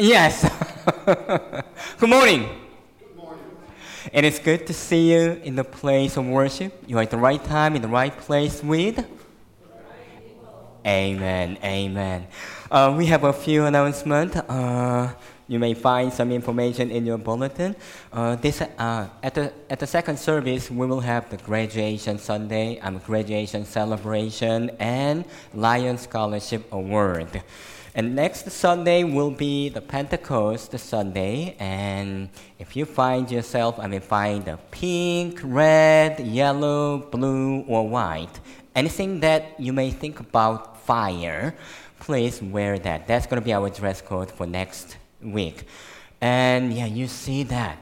Yes. Good morning. It is good to see you in the place of worship. You are at the right time, in the right place with? Amen. Amen. We have a few announcements. You may find some information in your bulletin. At the second service, we will have the graduation Sunday, graduation celebration, and Lion Scholarship Award. And next Sunday will be the Pentecost Sunday. And if you find yourself, find the pink, red, yellow, blue, or white, anything that you may think about fire, please wear that. That's going to be our dress code for next week. And yeah, you see that.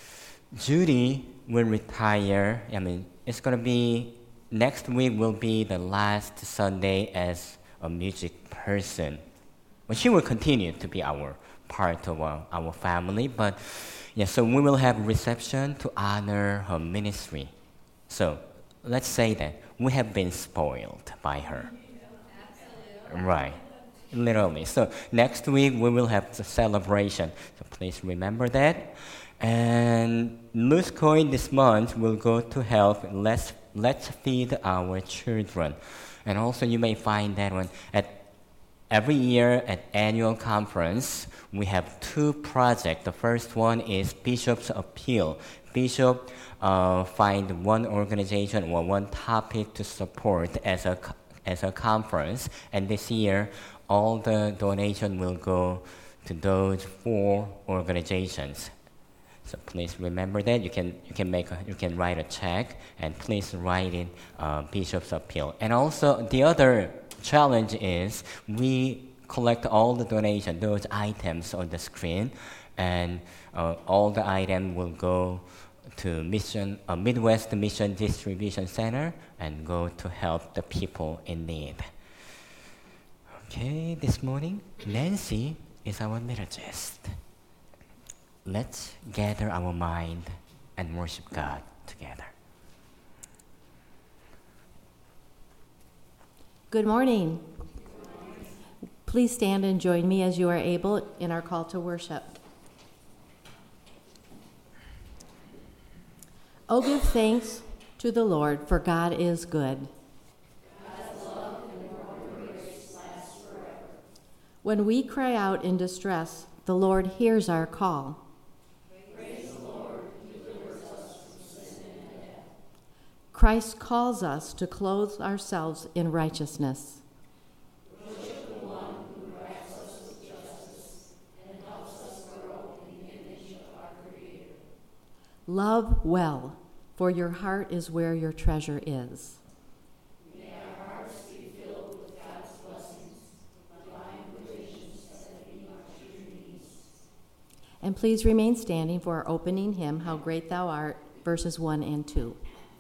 Judy will retire. It's going to be, next week will be the last Sunday as a music person. Well, she will continue to be our part of our family, but yeah, so we will have a reception to honor her ministry. So let's say that we have been spoiled by her. Absolutely. Right, literally. So next week we will have the celebration. So please remember that. And loose coin this month will go to help Let's Feed Our Children. And also you may find that one every year at annual conference, we have two projects. The first one is Bishop's Appeal. Bishop find one organization or one topic to support as a conference, and this year all the donation will go to those 4 organizations. So please remember that. You can write a check, and please write in Bishop's Appeal. And also the other challenge is we collect all the donation, those items on the screen, and all the items will go to Midwest Mission Distribution Center and go to help the people in need. Okay, this morning, Nancy is our liturgist. Let's gather our mind and worship God together. Good morning. Please stand and join me as you are able in our call to worship. Oh, give thanks to the Lord, for God is good. God's love and grace last forever. When we cry out in distress, the Lord hears our call. Praise the Lord, who delivers us from sin and death. Christ calls us to clothe ourselves in righteousness. Worship the one who wraps us with justice and helps us grow in the image of our Creator. Love well, for your heart is where your treasure is. May our hearts be filled with God's blessings, divine provisions that meet our true needs. And please remain standing for our opening hymn, How Great Thou Art, verses 1 and 2.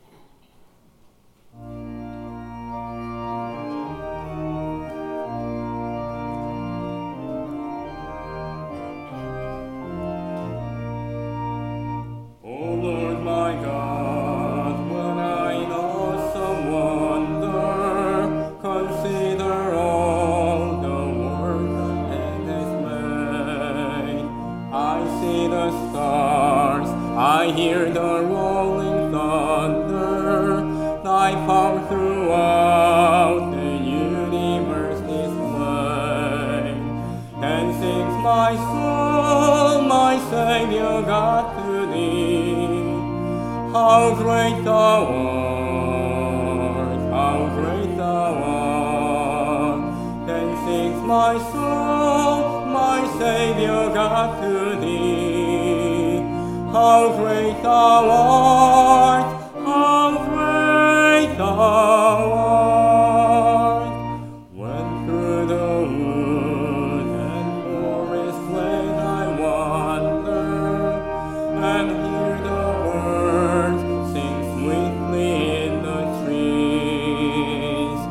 How great thou art, how great thou art. Then sings my soul, my Savior God to thee. How great thou art, how great thou art. When through the wood and forest glade I wander, and hear the birds sing sweetly in the trees.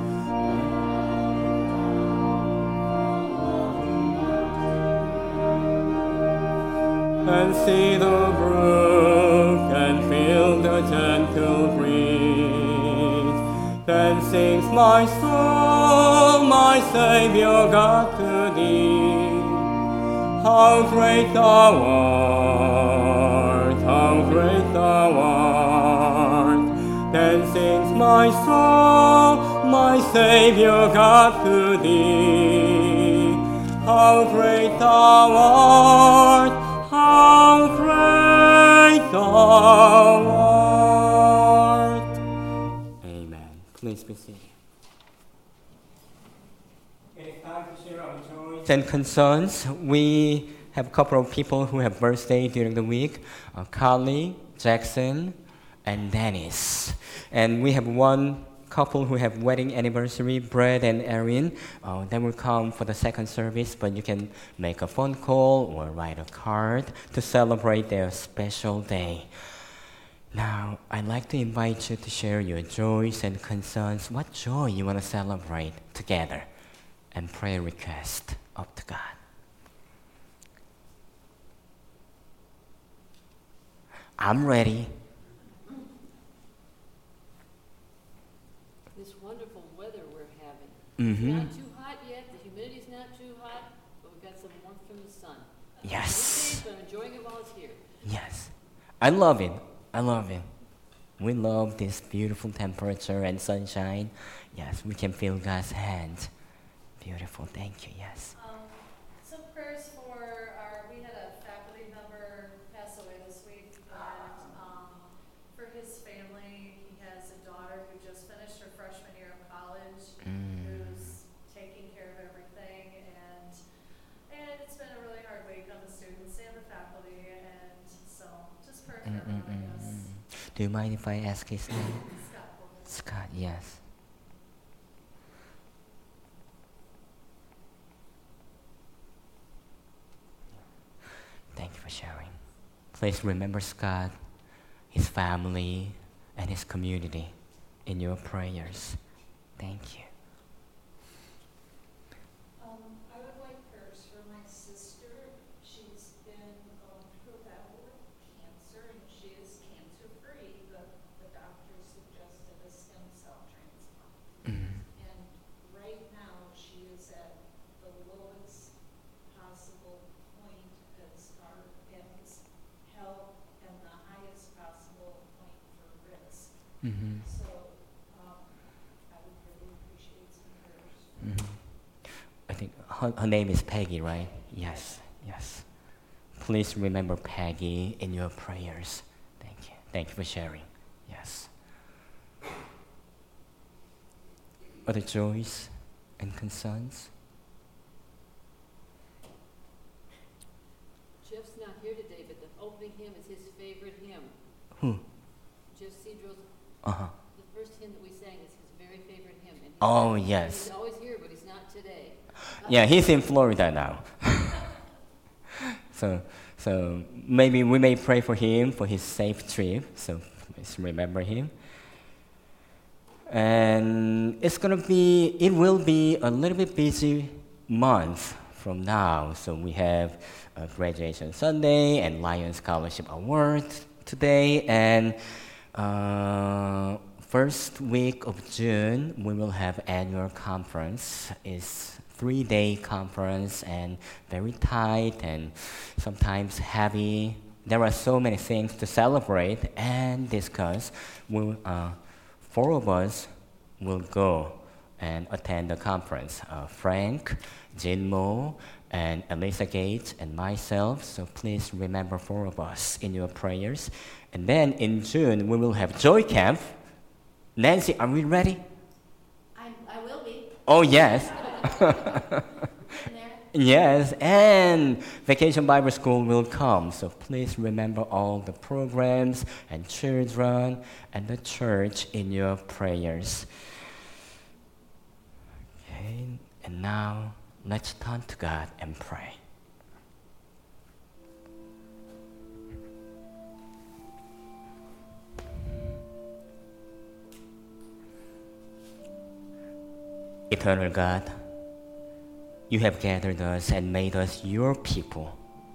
And see the brook and feel the gentle breeze. Then sings my soul, my Savior God to thee. how great thou art, how great thou art. Then sings my soul, my Savior God, to thee. How great thou art, how great thou art. Amen. Please be seated. It is time to share our joys and concerns. We have a couple of people who have birthday during the week. Carly, Jackson, and Dennis. And we have one couple who have wedding anniversary, Brad and Erin. They will come for the second service, but you can make a phone call or write a card to celebrate their special day. Now, I'd like to invite you to share your joys and concerns, what joy you want to celebrate together, and prayer request up to God. I'm ready. This wonderful weather we're having. Mm-hmm. It's not too hot yet, the humidity's not too hot, but we've got some warmth from the sun. Yes. But I'm enjoying it while it's here. Yes. I love it. I love it. We love this beautiful temperature and sunshine. Yes, we can feel God's hand. Beautiful. Thank you. Yes. Some prayers for we had a faculty member pass away this week, and for his family, he has a daughter who just finished her freshman year of college, who's taking care of everything, and it's been a really hard week on the students and the faculty, and so just pray for everyone, I guess. Do you mind if I ask his name? Scott. Scott, yes. Thank you for sharing. Please remember Scott, his family, and his community in your prayers. Thank you. I would like prayers for my sister. She's been going through a battle with cancer, and she is cancer-free, but the doctor suggested a stem cell transplant. And right now, she is at the lowest possible point as far as health and the highest possible point for risk. So I would really appreciate some prayers. I think her name is Peggy, right? Yes, yes. Please remember Peggy in your prayers. Thank you. Thank you for sharing. Yes. Other joys and concerns? Jeff's not here today, but the opening hymn is his favorite hymn. Who? Jeff Cedro's, Uh-huh. the first hymn that we sang is his very favorite hymn. And Oh, yes. He's always here, but he's not today. Yeah, he's in Florida now. So maybe we may pray for him for his safe trip. So please remember him. And it will be a little bit busy month from now. So we have a graduation Sunday and Lions Scholarship Award today. And first week of June, we will have annual conference. It's 3-day conference and very tight and sometimes heavy. There are so many things to celebrate and discuss. Four of us will go and attend the conference. Frank, Jinmo, and Elisa Gates, and myself. So please remember 4 of us in your prayers. And then in June, we will have Joy Camp. Nancy, are we ready? I will be. Oh, yes. In there. Yes, and Vacation Bible School will come. So please remember all the programs and children and the church in your prayers. Okay, and now let's turn to God and pray. Eternal God, you have gathered us and made us your people.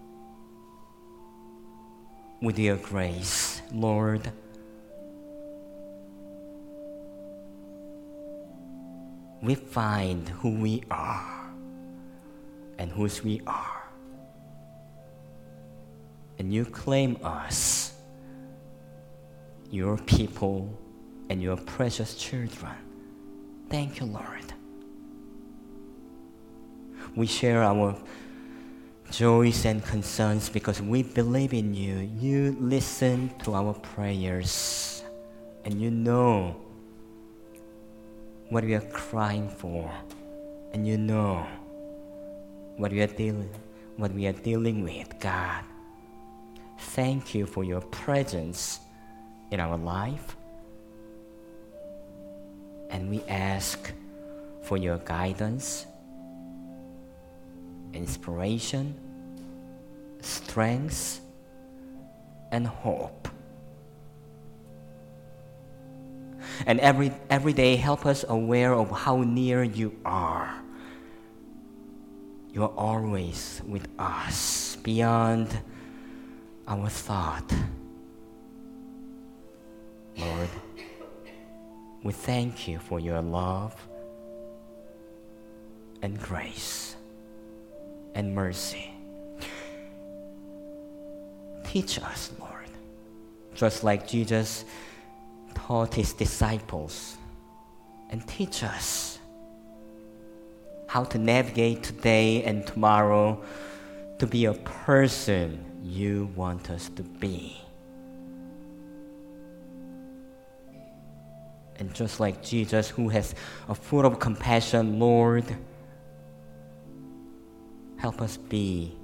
With your grace, Lord, we find who we are and whose we are. and you claim us, your people and your precious children. Thank you, Lord. We share our joys and concerns because we believe in you. You listen to our prayers, and you know what we are crying for, and you know what we are dealing with, God. Thank you for your presence in our life, and we ask for your guidance, inspiration, strength, and hope. And every day help us aware of how near you are. You are always with us, beyond our thought. Lord, we thank you for your love and grace and mercy. Teach us, Lord, just like Jesus taught his disciples, and teach us how to navigate today and tomorrow to be a person you want us to be. And just like Jesus, who has a foot of compassion, Lord, help us be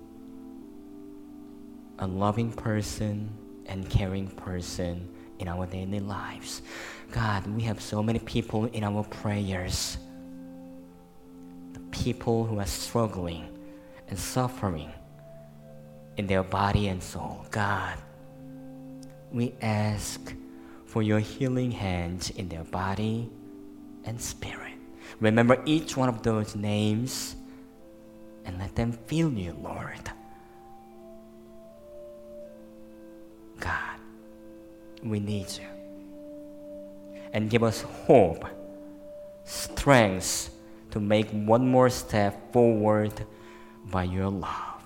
a loving person and caring person in our daily lives. God, we have so many people in our prayers. The people who are struggling and suffering in their body and soul. God, we ask for your healing hands in their body and spirit. Remember each one of those names and let them feel you, Lord. God, we need you. And give us hope, strength to make one more step forward by your love.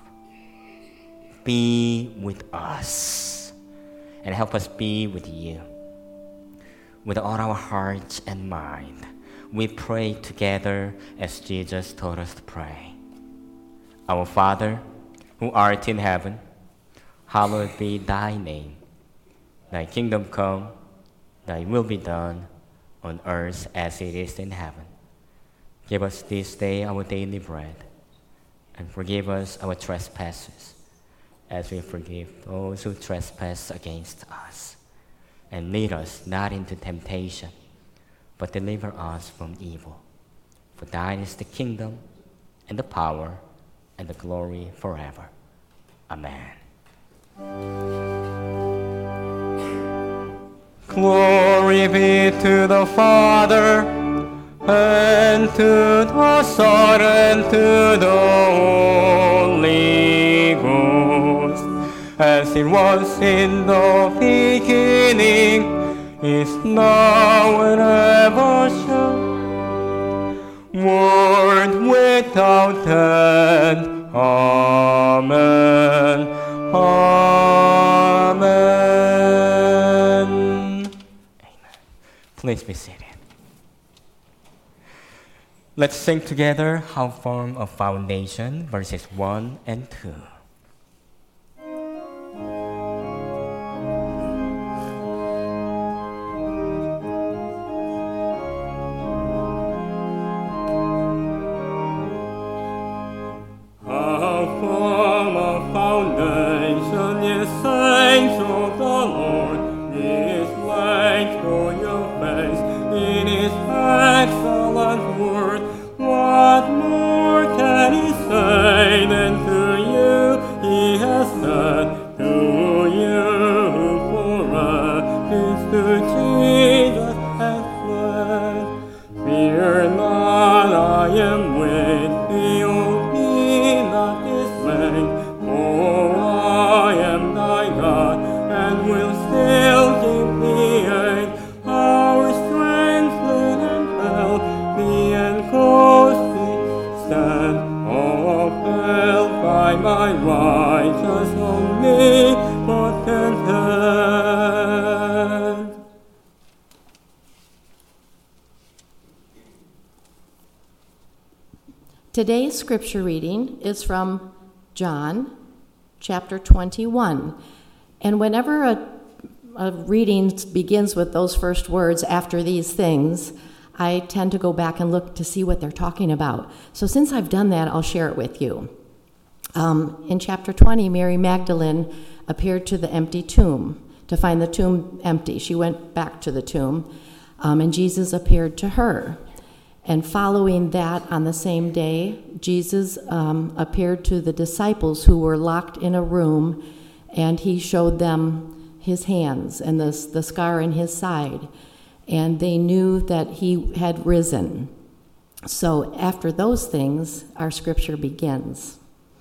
Be with us and help us be with you. With all our hearts and mind, we pray together as Jesus taught us to pray. Our Father, who art in heaven, hallowed be thy name. Thy kingdom come, thy will be done on earth as it is in heaven. Give us this day our daily bread, and forgive us our trespasses, as we forgive those who trespass against us. And lead us not into temptation, but deliver us from evil. For thine is the kingdom, and the power, and the glory forever. Amen. Glory be to the Father, and to the Son, and to the Holy Ghost, as it was in the beginning, is now, and ever shall, world without end. Amen. Amen. Amen. Please be seated. Let's sing together How Firm a Foundation, verses 1 and 2. My righteous only omnipotent. Today's scripture reading is from John chapter 21. And whenever a reading begins with those first words, after these things, I tend to go back and look to see what they're talking about. So since I've done that, I'll share it with you. In chapter 20, Mary Magdalene appeared to the empty tomb to find the tomb empty. She went back to the tomb, and Jesus appeared to her. And following that, on the same day, Jesus appeared to the disciples who were locked in a room, and he showed them his hands and the scar in his side. And they knew that he had risen. So after those things, our scripture begins.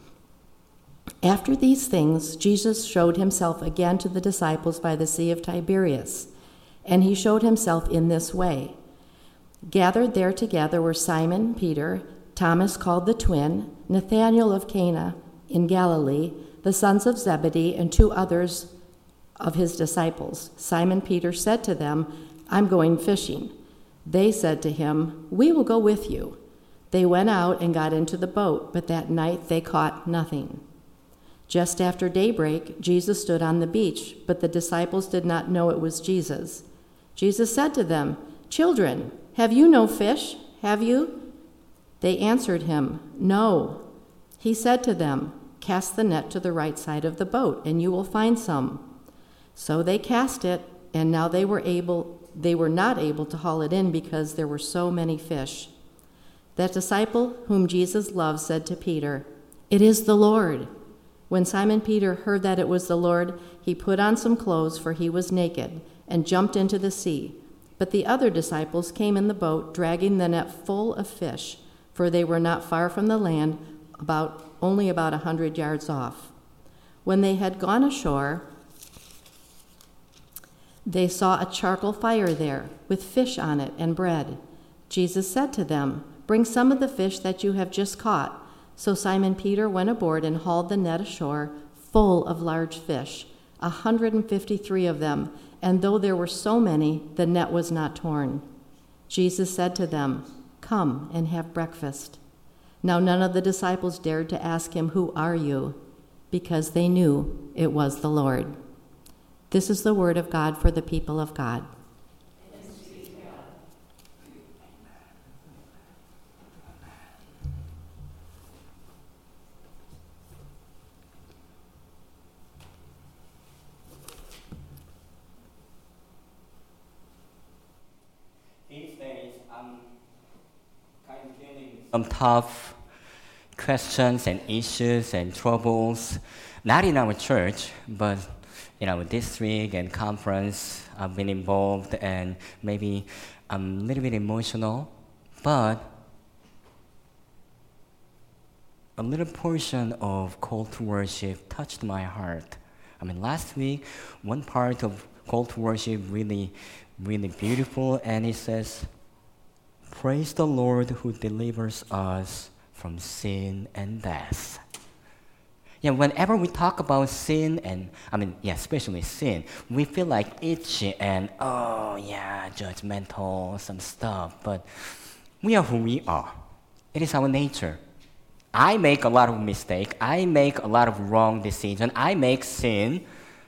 After these things, Jesus showed himself again to the disciples by the Sea of Tiberias. And he showed himself in this way. Gathered there together were Simon Peter, Thomas called the twin, Nathanael of Cana in Galilee, the sons of Zebedee, and two others of his disciples. Simon Peter said to them, "I'm going fishing." They said to him, "We will go with you." They went out and got into the boat, but that night they caught nothing. Just after daybreak, Jesus stood on the beach, but the disciples did not know it was Jesus. Jesus said to them, "Children, have you no fish? Have you?" They answered him, "No." He said to them, "Cast the net to the right side of the boat, and you will find some." So they cast it, and now they were not able to haul it in because there were so many fish. That disciple whom Jesus loved said to Peter, "It is the Lord." When Simon Peter heard that it was the Lord, he put on some clothes, for he was naked, and jumped into the sea. But the other disciples came in the boat, dragging the net full of fish, for they were not far from the land, only about 100 yards off. When they had gone ashore, they saw a charcoal fire there, with fish on it and bread. Jesus said to them, "Bring some of the fish that you have just caught." So Simon Peter went aboard and hauled the net ashore, full of large fish, 153 of them, and though there were so many, the net was not torn. Jesus said to them, "Come and have breakfast." Now none of the disciples dared to ask him, "Who are you?" because they knew it was the Lord. This is the word of God for the people of God. These days, I'm kind of feeling some tough questions and issues and troubles, not in our church, but in our district and conference. I've been involved, and maybe I'm a little bit emotional, but a little portion of call to worship touched my heart. Last week, one part of call to worship really beautiful, and it says, "Praise the Lord who delivers us from sin and death." Yeah, whenever we talk about sin, and especially sin, we feel like itchy and judgmental, some stuff. But we are who we are. It is our nature. I make a lot of mistakes. I make a lot of wrong decisions. I make sin.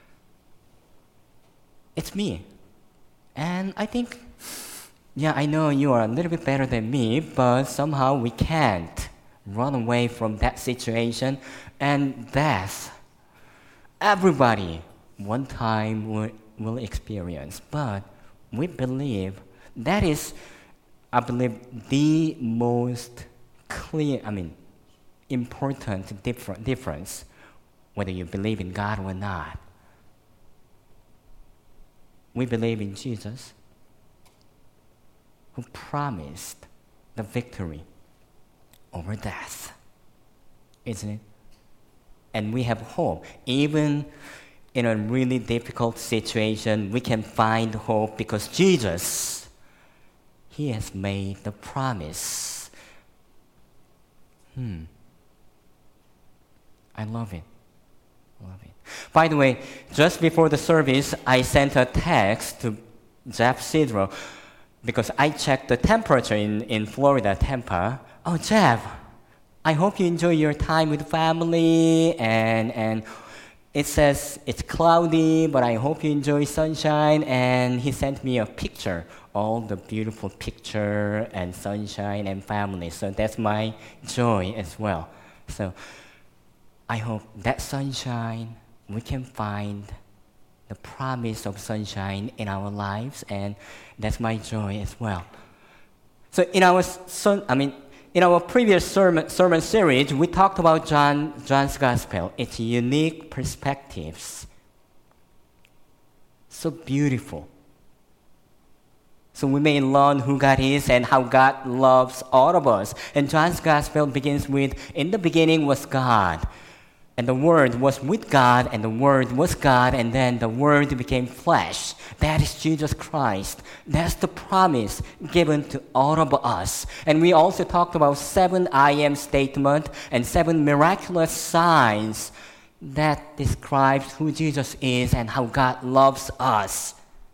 It's me. And I think, I know you are a little bit better than me, but somehow we can't run away from that situation and death. Everybody one time will experience, but we believe that is, I believe, the most clear, important difference, whether you believe in God or not. We believe in Jesus, who promised the victory over death, isn't it? And we have hope. Even in a really difficult situation, we can find hope because Jesus, He has made the promise. I love it. By the way, just before the service, I sent a text to Jeff Sidro because I checked the temperature in Florida, Tampa. Oh, Jeff, I hope you enjoy your time with family, and it says it's cloudy, but I hope you enjoy sunshine. And he sent me a picture, all the beautiful picture and sunshine and family. So that's my joy as well. So I hope that sunshine, we can find the promise of sunshine in our lives, and that's my joy as well. So in our previous sermon series, we talked about John's Gospel, its unique perspectives. So beautiful. So we may learn who God is and how God loves all of us. And John's Gospel begins with, in the beginning was God. And the Word was with God, and the Word was God, and then the Word became flesh. That is Jesus Christ. That's the promise given to all of us. And we also talked about 7 I am statements and 7 miraculous signs that describes who Jesus is and how God loves us.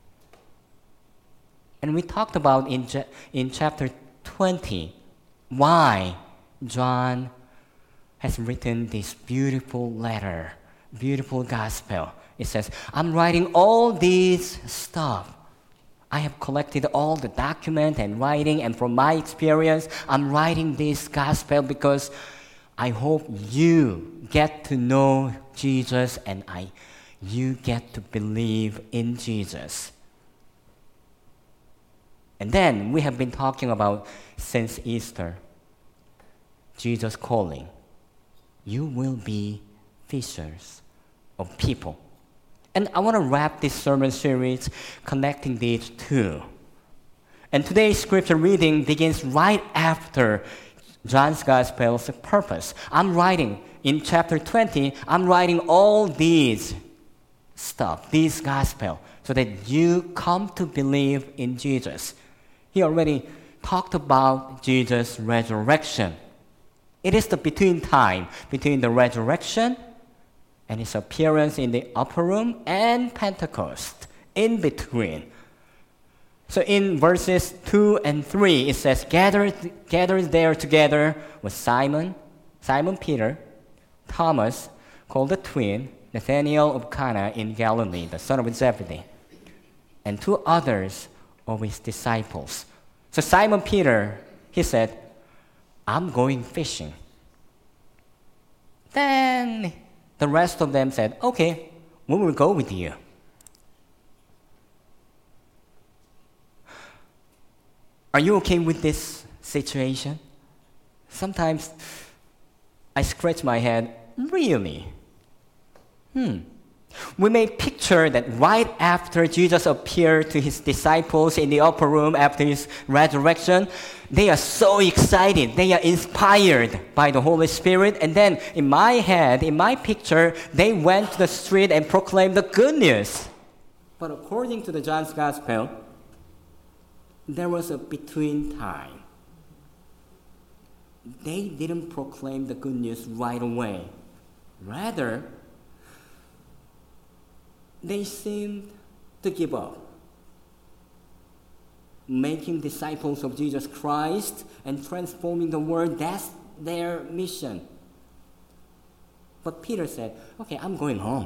And we talked about in chapter 20 why John has written this beautiful letter, beautiful gospel. It says, I'm writing all this stuff. I have collected all the document and writing, and from my experience, I'm writing this gospel because I hope you get to know Jesus and you get to believe in Jesus. And then we have been talking about since Easter, Jesus calling. You will be fishers of people. And I want to wrap this sermon series connecting these two. And today's scripture reading begins right after John's Gospel's purpose. I'm writing, in chapter 20, I'm writing all these stuff, this gospel, so that you come to believe in Jesus. He already talked about Jesus' resurrection. It is the between time between the resurrection and his appearance in the upper room and Pentecost, in between. So in verses 2 and 3, it says, gathered there together was Simon Peter, Thomas, called the twin, Nathanael of Cana in Galilee, the son of Zebedee, and 2 others of his disciples. So Simon Peter, he said, I'm going fishing. Then the rest of them said, okay, we will go with you. Are you okay with this situation? Sometimes I scratch my head, really? We may picture that right after Jesus appeared to his disciples in the upper room after his resurrection, they are so excited, they are inspired by the Holy Spirit, and then in my head, in my picture, they went to the street and proclaimed the good news. But according to the John's Gospel, there was a between time. They didn't proclaim the good news right away. Rather, they seemed to give up, making disciples of Jesus Christ and transforming the world. That's their mission. But Peter said, okay, I'm going home.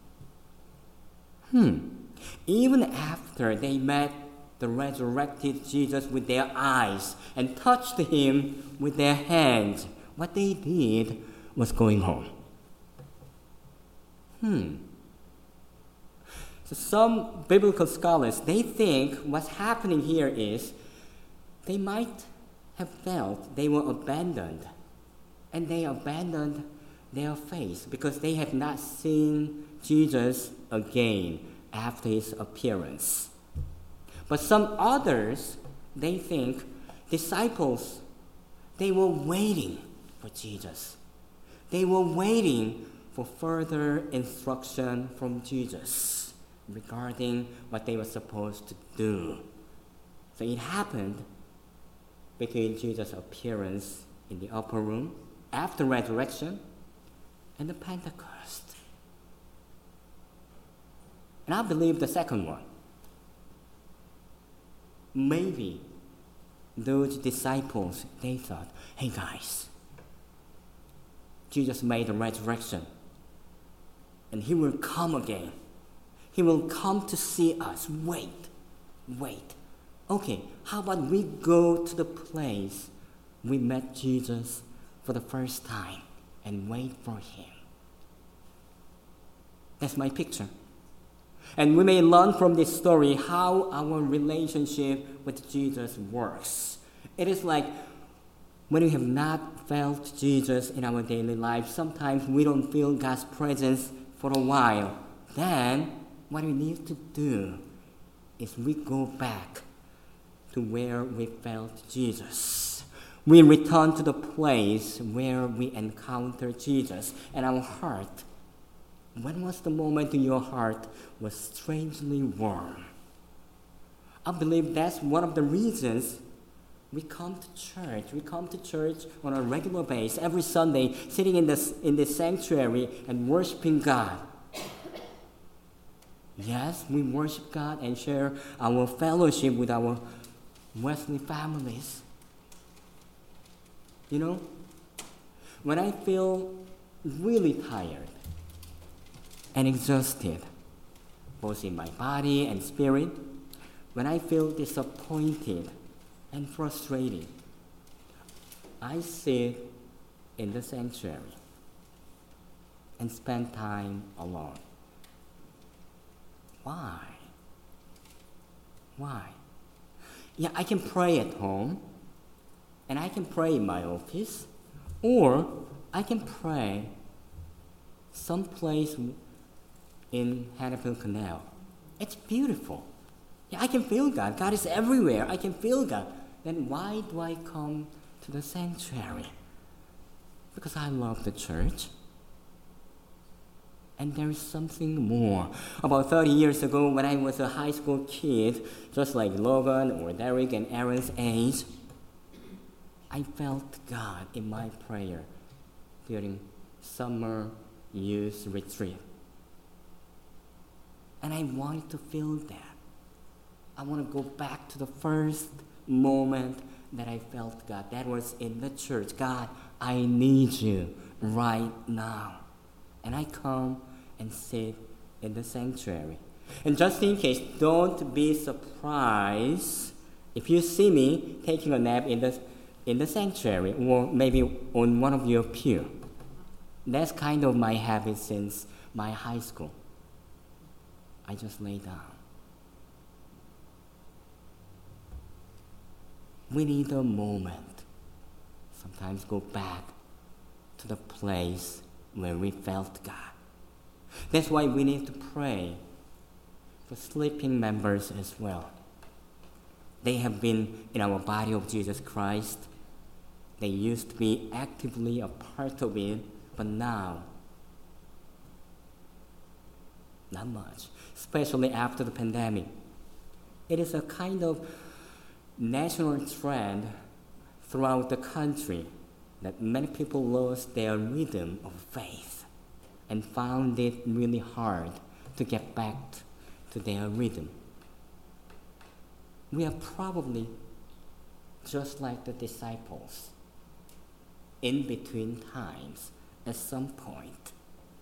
Even after they met the resurrected Jesus with their eyes and touched him with their hands, what they did was going home. So some biblical scholars, they think what's happening here is they might have felt they were abandoned, and they abandoned their faith because they have not seen Jesus again after his appearance. But some others, they think disciples, they were waiting for Jesus. They were waiting for further instruction from Jesus regarding what they were supposed to do. So it happened between Jesus' appearance in the upper room after resurrection and the Pentecost. And I believe the second one. Maybe those disciples, they thought, hey guys, Jesus made the resurrection, and he will come again. He will come to see us. Wait. Okay, how about we go to the place we met Jesus for the first time and wait for him? That's my picture. And we may learn from this story how our relationship with Jesus works. It is like when we have not felt Jesus in our daily life, sometimes we don't feel God's presence for a while. Then, what we need to do is we go back to where we felt Jesus. We return to the place where we encountered Jesus, and our heart, when was the moment your heart was strangely warm? I believe that's one of the reasons we come to church. We come to church on a regular basis, every Sunday, sitting in the sanctuary and worshiping God. Yes, we worship God and share our fellowship with our Wesley families. You know, when I feel really tired and exhausted, both in my body and spirit, when I feel disappointed and frustrated, I sit in the sanctuary and spend time alone. Why? Yeah, I can pray at home, and I can pray in my office, or I can pray someplace in Hannibal Canal. It's beautiful. Yeah, I can feel God. God is everywhere. I can feel God. Then why do I come to the sanctuary? Because I love the church. And there is something more. About 30 years ago, when I was a high school kid, just like Logan or Derek and Aaron's age, I felt God in my prayer during summer youth retreat. And I wanted to feel that. I want to go back to the first moment that I felt God. That was in the church. God, I need you right now. And I come and sit in the sanctuary. And just in case, don't be surprised if you see me taking a nap in the sanctuary or maybe on one of your pew. That's kind of my habit since my high school. I just lay down. We need a moment. Sometimes go back to the place where we felt God. That's why we need to pray for sleeping members as well. They have been in our body of Jesus Christ. They used to be actively a part of it, but now, not much, especially after the pandemic. It is a kind of national trend throughout the country that many people lost their rhythm of faith and found it really hard to get back to their rhythm. We are probably just like the disciples, in between times at some point.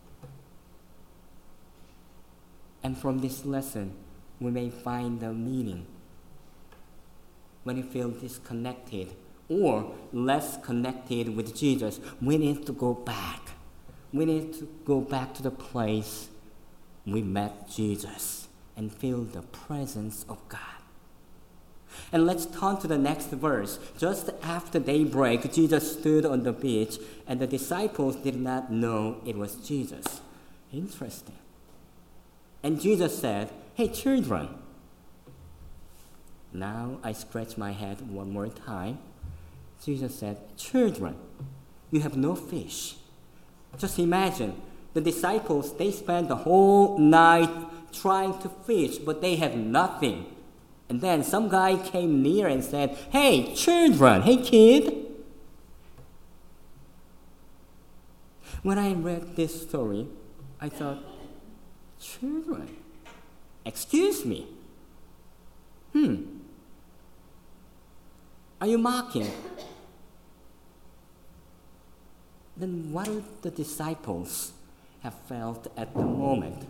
And from this lesson, we may find the meaning. When you feel disconnected or less connected with Jesus, we need to go back. We need to go back to the place we met Jesus and feel the presence of God. And let's turn to the next verse. Just after daybreak, Jesus stood on the beach, and the disciples did not know it was Jesus. Interesting. And Jesus said, "Hey, children." Now I scratch my head one more time. Jesus said, "Children, you have no fish." Just imagine, the disciples, they spent the whole night trying to fish, but they had nothing. And then some guy came near and said, "Hey, children, hey, kid." When I read this story, I thought, children? Excuse me? Are you mocking? Then what would the disciples have felt at the moment?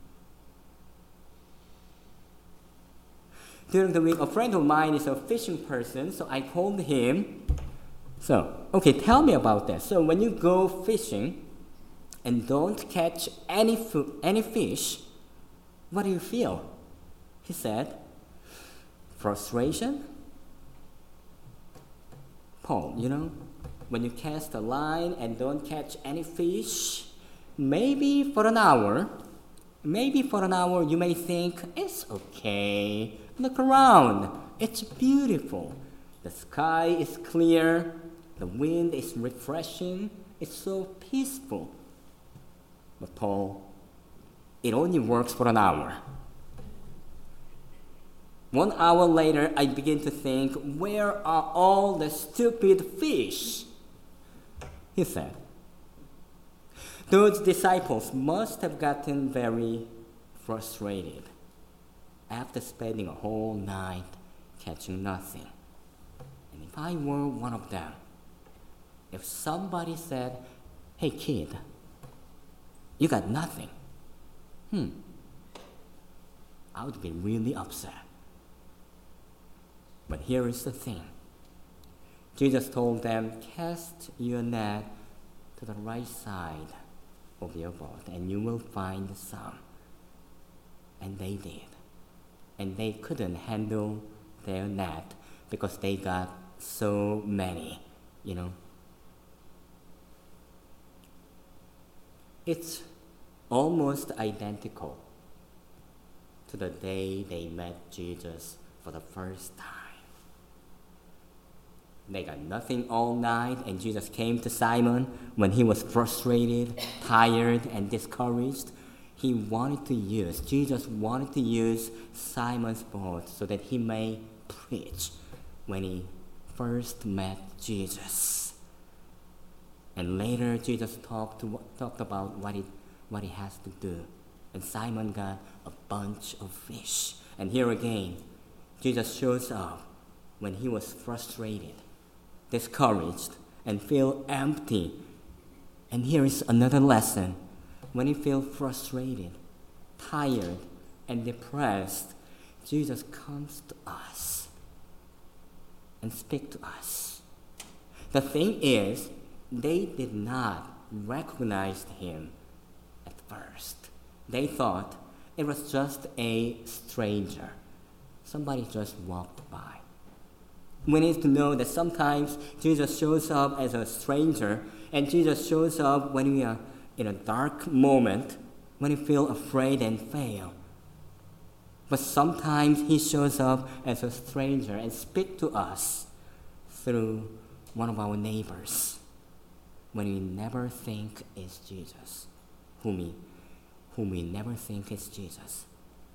During the week, a friend of mine is a fishing person, so I called him. Okay, tell me about that. So when you go fishing and don't catch any fish, what do you feel? He said, frustration. Paul, when you cast a line and don't catch any fish, maybe for an hour you may think, it's okay. Look around. It's beautiful. The sky is clear. The wind is refreshing. It's so peaceful. But Paul, it only works for an hour. 1 hour later, I begin to think, where are all the stupid fish? He said. Those disciples must have gotten very frustrated after spending a whole night catching nothing. And if I were one of them, if somebody said, hey kid, you got nothing, I would be really upset. But here is the thing. Jesus told them, cast your net to the right side of your boat, and you will find some. And they did. And they couldn't handle their net because they got so many, It's almost identical to the day they met Jesus for the first time. They got nothing all night, and Jesus came to Simon when he was frustrated, tired, and discouraged. Jesus wanted to use Simon's boat so that he may preach when he first met Jesus. And later, Jesus talked about what he has to do. And Simon got a bunch of fish. And here again, Jesus shows up when he was frustrated, discouraged, and feel empty. And here is another lesson. When you feel frustrated, tired, and depressed, Jesus comes to us and speaks to us. The thing is, they did not recognize him at first. They thought it was just a stranger. Somebody just walked by. We need to know that sometimes Jesus shows up as a stranger, and Jesus shows up when we are in a dark moment, when we feel afraid and fail. But sometimes he shows up as a stranger and speaks to us through one of our neighbors when we never think is Jesus, whom we never think is Jesus.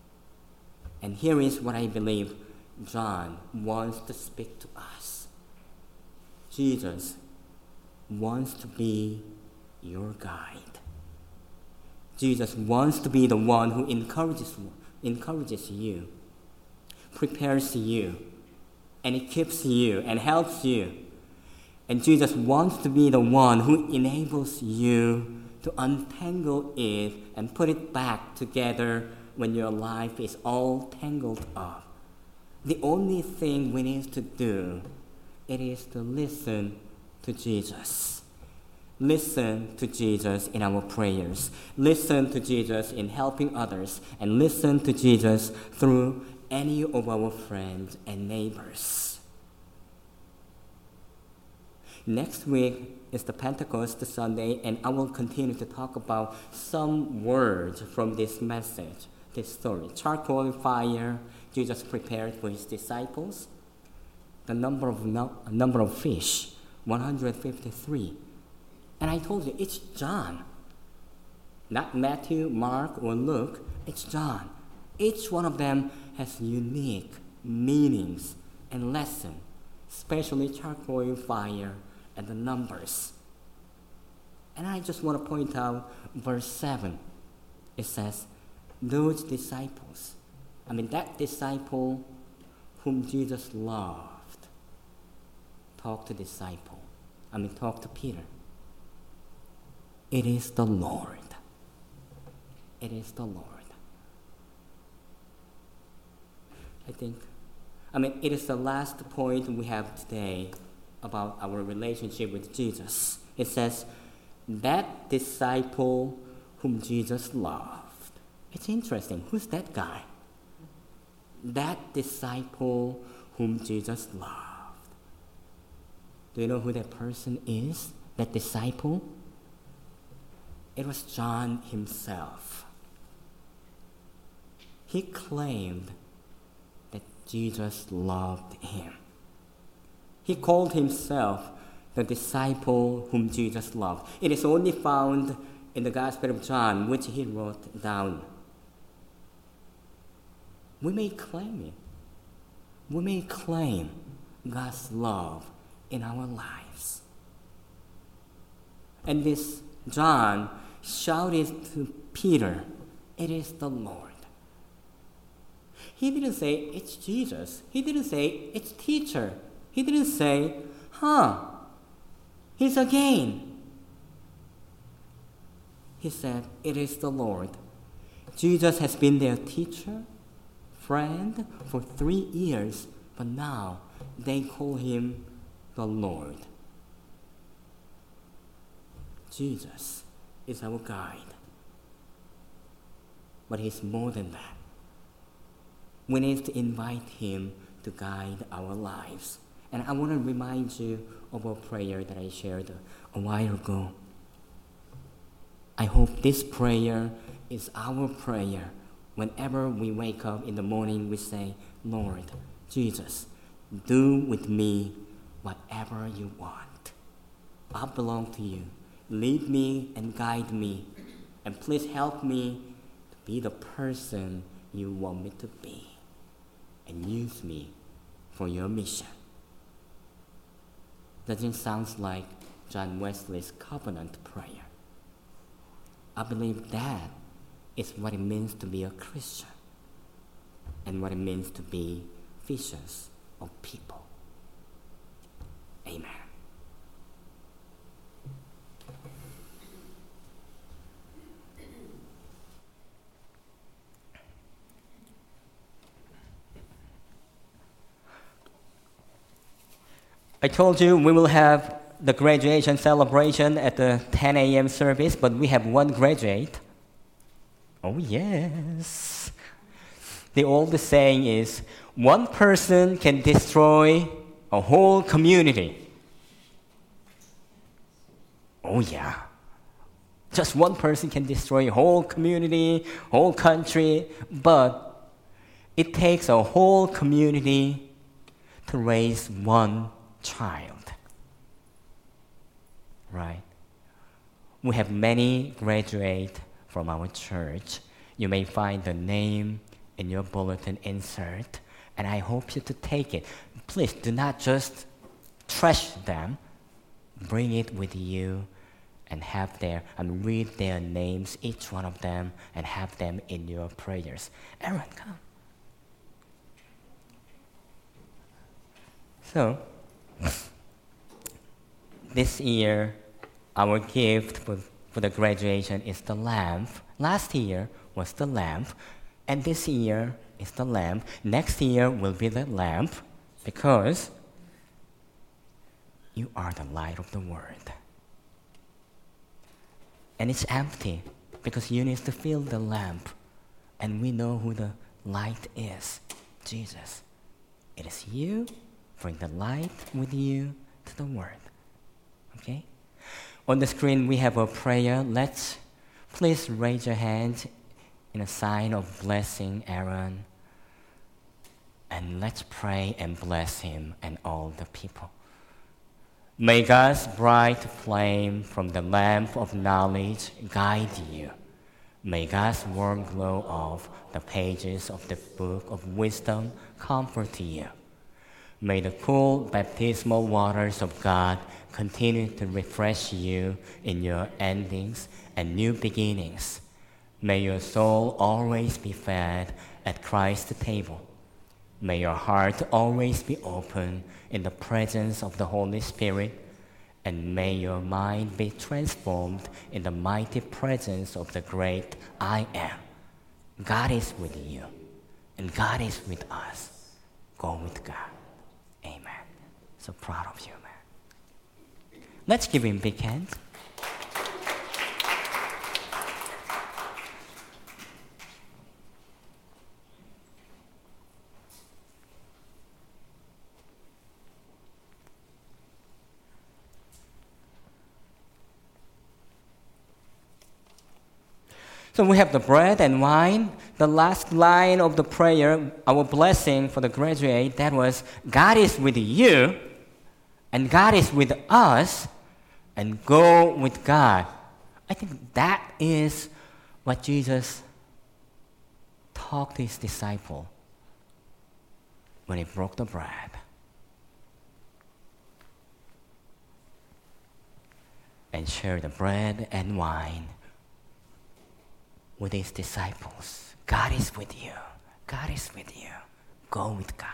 And here is what I believe John wants to speak to us. Jesus wants to be your guide. Jesus wants to be the one who encourages you, prepares you, and equips you and helps you. And Jesus wants to be the one who enables you to untangle it and put it back together when your life is all tangled up. The only thing we need to do, it is to listen to Jesus. Listen to Jesus in our prayers. Listen to Jesus in helping others. And listen to Jesus through any of our friends and neighbors. Next week is the Pentecost Sunday, and I will continue to talk about some words from this message, this story. Charcoal fire, Jesus prepared for his disciples. The number of fish, 153. And I told you, it's John. Not Matthew, Mark, or Luke. It's John. Each one of them has unique meanings and lessons, especially charcoal fire and the numbers. And I just want to point out verse 7. It says, those disciples that disciple whom Jesus loved, talked to talked to Peter. It is the Lord. It is the Lord. It is the last point we have today about our relationship with Jesus. It says, that disciple whom Jesus loved. It's interesting. Who's that guy? That disciple whom Jesus loved. Do you know who that person is? That disciple? It was John himself. He claimed that Jesus loved him. He called himself the disciple whom Jesus loved. It is only found in the Gospel of John, which he wrote down. We may claim it. We may claim God's love in our lives. And this John shouted to Peter, it is the Lord. He didn't say, it's Jesus. He didn't say, it's teacher. He didn't say, he's again. He said, it is the Lord. Jesus has been their teacher, friend for 3 years, but now they call him the Lord. Jesus is our guide. But he's more than that. We need to invite him to guide our lives. And I want to remind you of a prayer that I shared a while ago. I hope this prayer is our prayer. Whenever we wake up in the morning, we say, Lord, Jesus, do with me whatever you want. I belong to you. Lead me and guide me. And please help me to be the person you want me to be. And use me for your mission. Doesn't sound like John Wesley's covenant prayer. I believe that is what it means to be a Christian and what it means to be fishers of people. Amen. I told you we will have the graduation celebration at the 10 a.m. service, but we have one graduate. Oh, yes. The old saying is, one person can destroy a whole community. Oh, yeah. Just one person can destroy a whole community, whole country, but it takes a whole community to raise one child. Right? We have many graduates from our church. You may find the name in your bulletin insert, and I hope you to take it. Please do not just trash them. Bring it with you and read their names, each one of them, and have them in your prayers. Aaron, come. So, this year, our gift for the graduation is the lamp. Last year was the lamp, and this year is the lamp. Next year will be the lamp, because you are the light of the world. And it's empty, because you need to fill the lamp, and we know who the light is, Jesus. It is you. Bring the light with you to the world. Okay? On the screen, we have a prayer. Please raise your hand in a sign of blessing Aaron. And let's pray and bless him and all the people. May God's bright flame from the lamp of knowledge guide you. May God's warm glow of the pages of the book of wisdom comfort you. May the cool baptismal waters of God continue to refresh you in your endings and new beginnings. May your soul always be fed at Christ's table. May your heart always be open in the presence of the Holy Spirit, and may your mind be transformed in the mighty presence of the great I Am. God is with you, and God is with us. Go with God. Amen. So proud of you, man. Let's give him a big hand. So we have the bread and wine. The last line of the prayer, our blessing for the graduate, that was, God is with you, and God is with us, and go with God. I think that is what Jesus taught his disciple when he broke the bread and shared the bread and wine with his disciples. God is with you. God is with you. Go with God.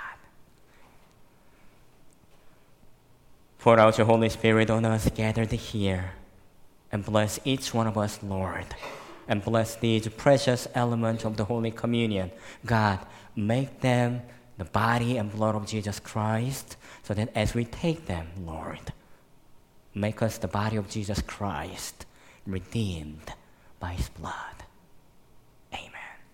Pour out your Holy Spirit on us gathered here, and bless each one of us, Lord, and bless these precious elements of the Holy Communion. God, make them the body and blood of Jesus Christ, so that as we take them, Lord, make us the body of Jesus Christ, redeemed by his blood. Amen.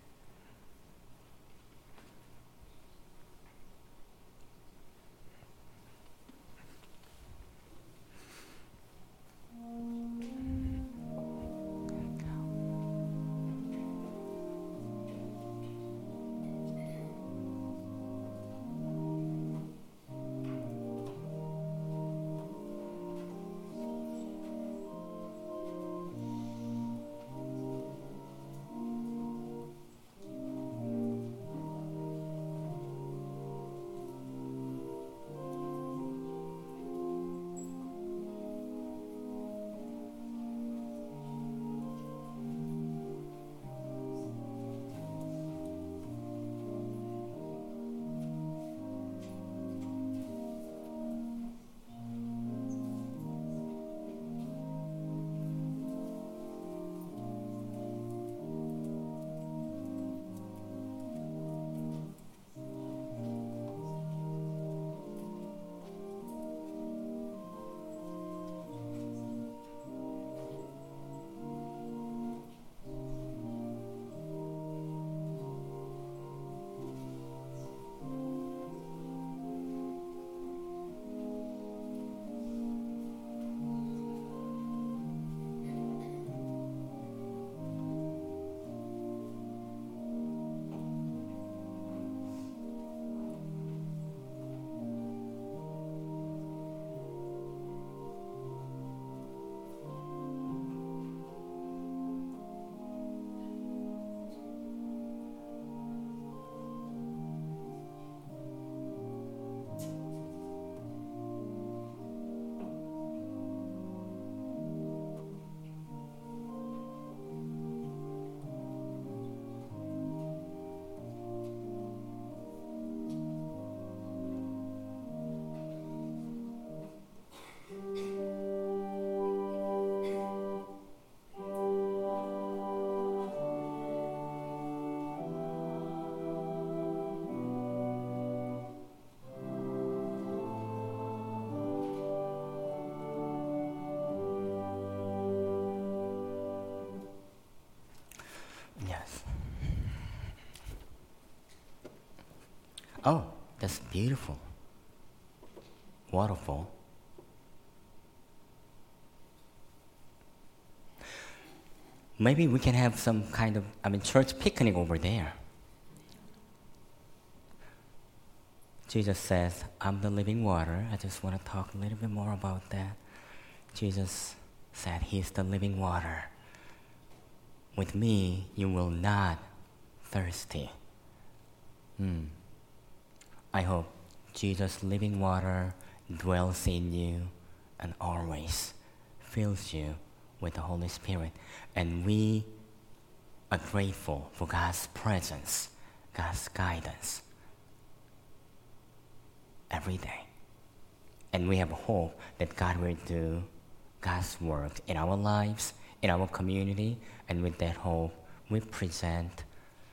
Oh, that's beautiful. Waterfall. Maybe we can have some kind of, church picnic over there. Jesus says, I'm the living water. I just want to talk a little bit more about that. Jesus said, He's the living water. With me, you will not thirsty. I hope Jesus' living water dwells in you and always fills you with the Holy Spirit. And we are grateful for God's presence, God's guidance every day. And we have hope that God will do God's work in our lives, in our community, and with that hope, we present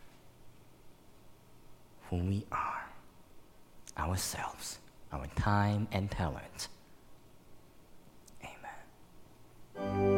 who we are, ourselves, our time and talent. Amen.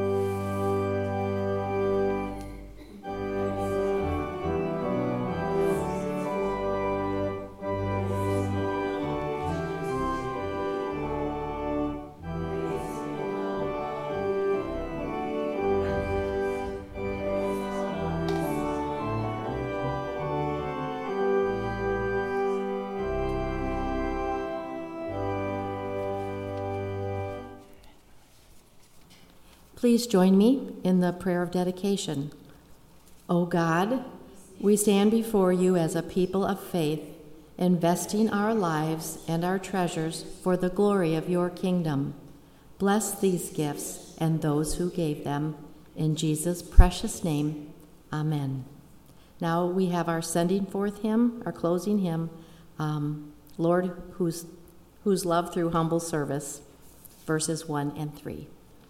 Please join me in the prayer of dedication. O God, we stand before you as a people of faith, investing our lives and our treasures for the glory of your kingdom. Bless these gifts and those who gave them. In Jesus' precious name, amen. Now we have our sending forth hymn, our closing hymn, Lord, whose love through humble service, verses 1 and 3.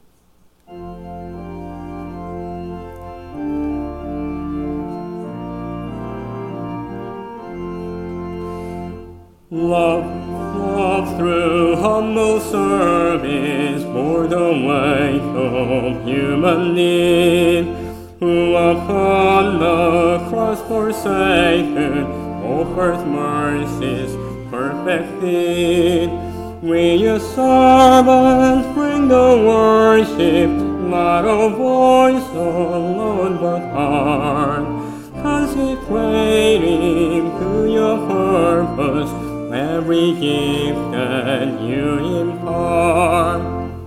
Love through humble service bore the weight of human need, who upon the cross forsaken offers mercy's perfect deed. We your servants bring the worship, not a voice alone but heart, consecrating to your purpose every gift that you impart.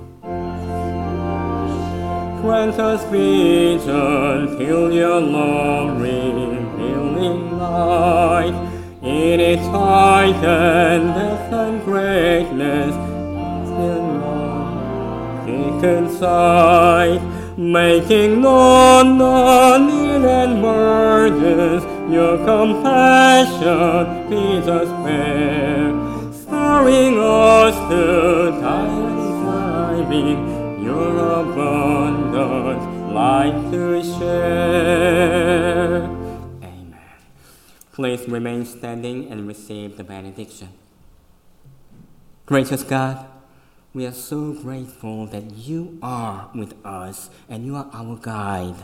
Grant us vision till your love revealing light, in its height and depth and greatness, in love taken sight, making known the need and burdens your compassion bids us bear, stirring us to thriving, your abundant life to share. Amen. Please remain standing and receive the benediction. Gracious God, we are so grateful that you are with us and you are our guide.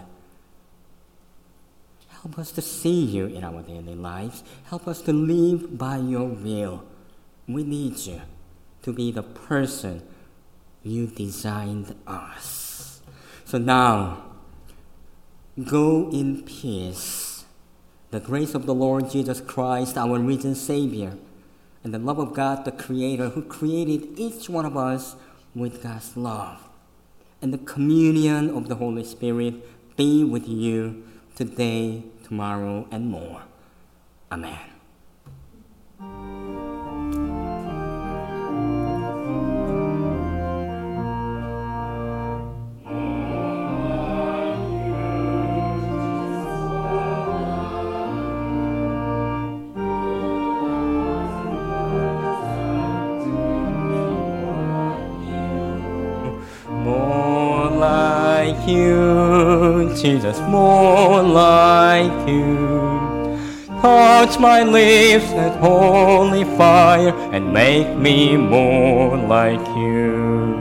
Help us to see you in our daily lives. Help us to live by your will. We need you to be the person you designed us. So now, go in peace. The grace of the Lord Jesus Christ, our risen Savior, and the love of God, the Creator, who created each one of us with God's love, and the communion of the Holy Spirit be with you today, tomorrow, and more. Amen. More like you, Jesus, more like you. Touch my lips with holy fire and make me more like you.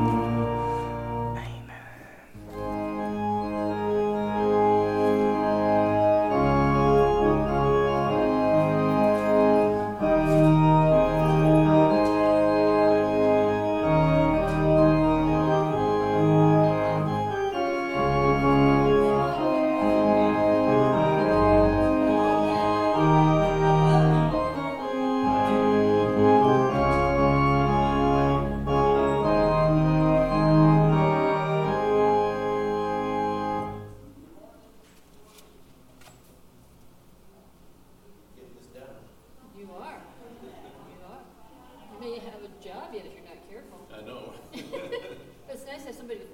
You are. You are. You may have a job yet if you're not careful. I know. But it's nice to have somebody with